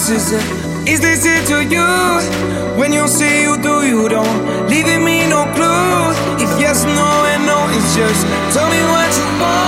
Is this it to you? When you say you do, you don't, leaving me no clue. If yes, no, and no, it's just tell me what you want.